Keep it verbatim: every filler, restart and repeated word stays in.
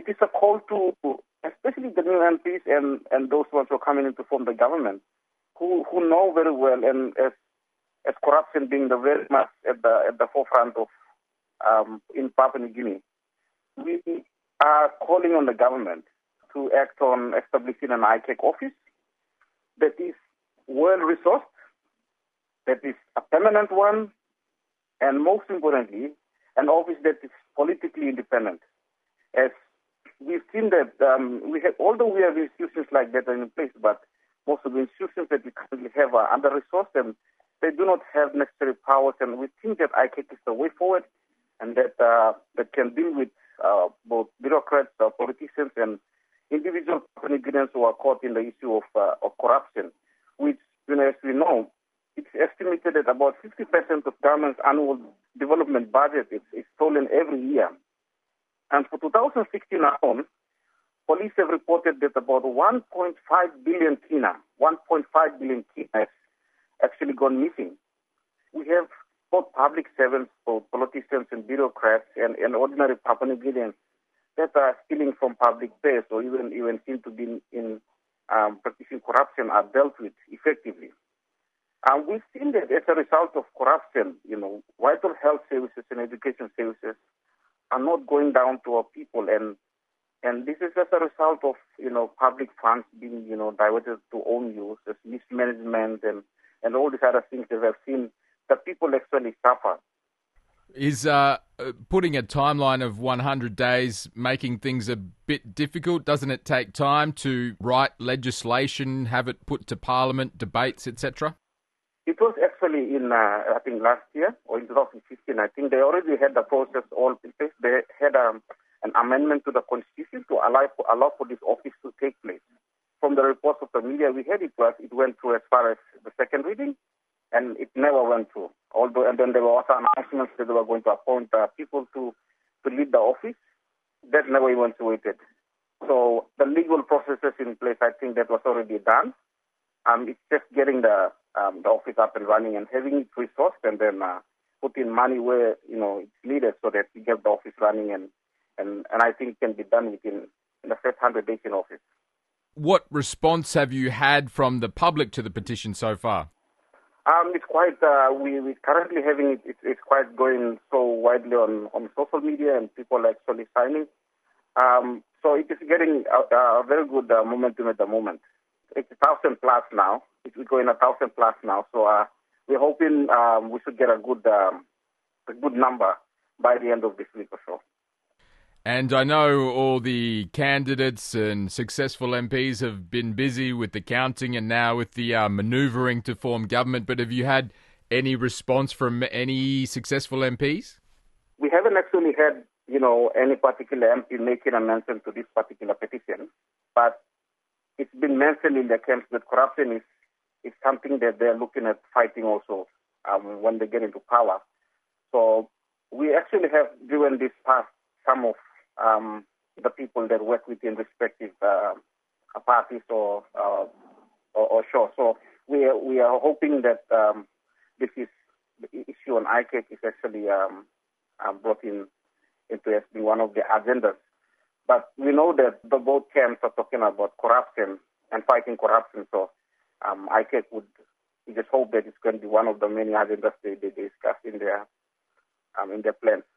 is a call to, especially the new M Ps and, and those ones who are coming in to form the government, who, who know very well, and as, as corruption being the very much at the at the forefront of um, in Papua New Guinea, we are calling on the government to act on establishing an I C A C office that is well-resourced, that is a permanent one, and most importantly, an office that is politically independent. As we've seen that, um, we have, although we have institutions like that in place, but most of the institutions that we currently have are under-resourced and they do not have necessary powers. And we think that I C A C is the way forward, and that uh, that can deal with uh, both bureaucrats, uh, politicians, and individual Guineans who are caught in the issue of, uh, of corruption, which, you know, as we know, it's estimated that about fifty percent of government's annual development budget is, is stolen every year. And for two thousand sixteen alone, police have reported that about one point five billion kina, one point five billion kina has actually gone missing. We have both public servants, both politicians and bureaucrats, and, and ordinary Papua New Guineans that are stealing from public payers or even, even seem to be in, in um, practicing corruption are dealt with effectively. And we've seen that as a result of corruption, you know, vital health services and education services are not going down to our people. And and this is as a result of, you know, public funds being, you know, diverted to own use, as mismanagement and, and all these other things that we have seen that people actually suffer. Is uh, putting a timeline of one hundred days making things a bit difficult? Doesn't it take time to write legislation, have it put to Parliament, debates, et cetera? It was actually in, uh, I think, last year or in two thousand fifteen. I think they already had the process all in place. They had um, an amendment to the Constitution to allow for, allow for this office to take place. From the reports of the media we had, it was it went through as far as the second reading, and it never went through. Although, and then there were also announcements that they were going to appoint uh, people to, to lead the office. That never eventuated. So the legal processes in place, I think that was already done. Um, it's just getting the um, the office up and running and having it resourced, and then uh, putting money where, you know, it's needed so that we get the office running, and, and, and I think it can be done within in the first one hundred days in office. What response have you had from the public to the petition so far? Um, it's quite, uh, we, we're currently having it, it's, it's quite going so widely on, on social media, and people are actually signing. Um, so it is getting a, a very good uh, momentum at the moment. It's a thousand plus now. It's going a thousand plus now. So uh, we're hoping um, we should get a good, um, a good number by the end of this week or so. And I know all the candidates and successful M Ps have been busy with the counting and now with the uh, manoeuvring to form government, but have you had any response from any successful M Ps? We haven't actually had, you know, any particular M P making a mention to this particular petition, but it's been mentioned in the camps that corruption is, is something that they're looking at fighting also um, when they get into power. So we actually have driven this past some of um, the people that work within respective uh, parties or, uh, or or shows. So we are, we are hoping that um, this is the issue on I C A C is actually um, um, brought in into as being one of the agendas. But we know that the both camps are talking about corruption and fighting corruption. So um, I C A C would we just hope that it's going to be one of the many agendas they, they discuss in their um, in their plans.